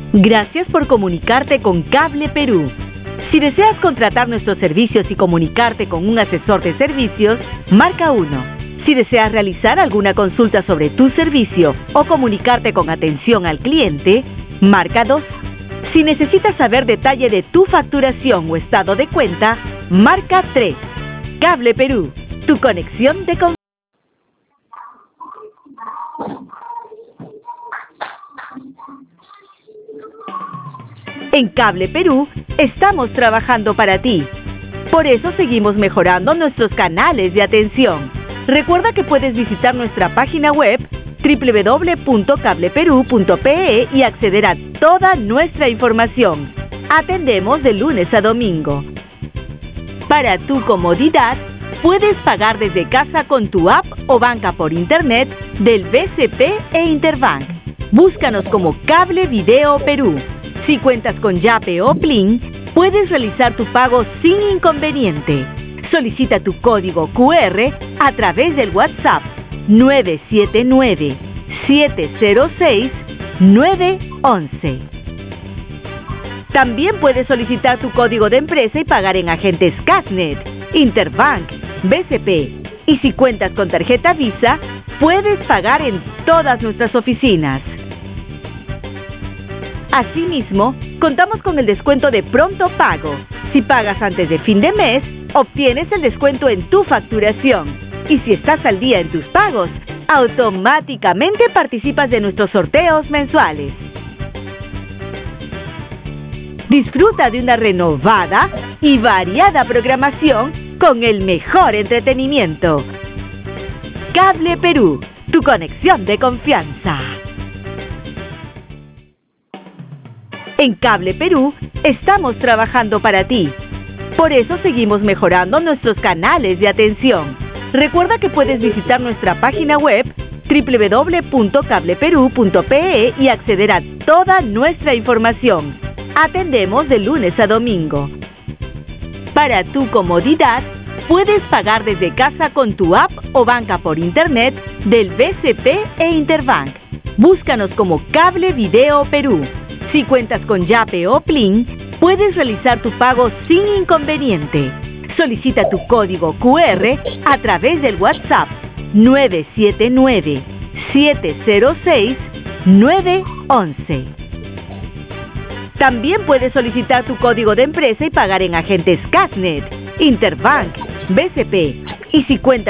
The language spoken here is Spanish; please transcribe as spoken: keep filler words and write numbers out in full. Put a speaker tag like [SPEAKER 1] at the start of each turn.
[SPEAKER 1] Gracias por comunicarte con Cable Perú. Si deseas contratar nuestros servicios y comunicarte con un asesor de servicios, marca uno. Si deseas realizar alguna consulta sobre tu servicio o comunicarte con atención al cliente, marca dos. Si necesitas saber detalle de tu facturación o estado de cuenta, marca tres. Cable Perú, tu conexión de confianza. En Cable Perú estamos trabajando para ti. Por eso seguimos mejorando nuestros canales de atención. Recuerda que puedes visitar nuestra página web doble u doble u doble u punto cable perú punto pe e y acceder a toda nuestra información. Atendemos de lunes a domingo. Para tu comodidad, puedes pagar desde casa con tu app o banca por internet del B C P e Interbank. Búscanos como Cable Video Perú. Si cuentas con Yape o Plin, puedes realizar tu pago sin inconveniente. Solicita tu código cu erre a través del WhatsApp nueve siete nueve, siete cero seis, nueve once. También puedes solicitar tu código de empresa y pagar en agentes Cashnet, Interbank, B C P. Y si cuentas con tarjeta Visa, puedes pagar en todas nuestras oficinas. Asimismo, contamos con el descuento de pronto pago. Si pagas antes de fin de mes, obtienes el descuento en tu facturación. Y si estás al día en tus pagos, automáticamente participas de nuestros sorteos mensuales. Disfruta de una renovada y variada programación con el mejor entretenimiento. Cable Perú, tu conexión de confianza. En Cable Perú estamos trabajando para ti. Por eso seguimos mejorando nuestros canales de atención. Recuerda que puedes visitar nuestra página web doble u doble u doble u punto cable perú punto pe e y acceder a toda nuestra información. Atendemos de lunes a domingo. Para tu comodidad, puedes pagar desde casa con tu app o banca por internet del B C P e Interbank. Búscanos como Cable Video Perú. Si cuentas con Yape o Plin, puedes realizar tu pago sin inconveniente. Solicita tu código cu erre a través del WhatsApp nueve siete nueve, siete cero seis, nueve once. También puedes solicitar tu código de empresa y pagar en agentes Cashnet, Interbank, B C P. Y si cuentas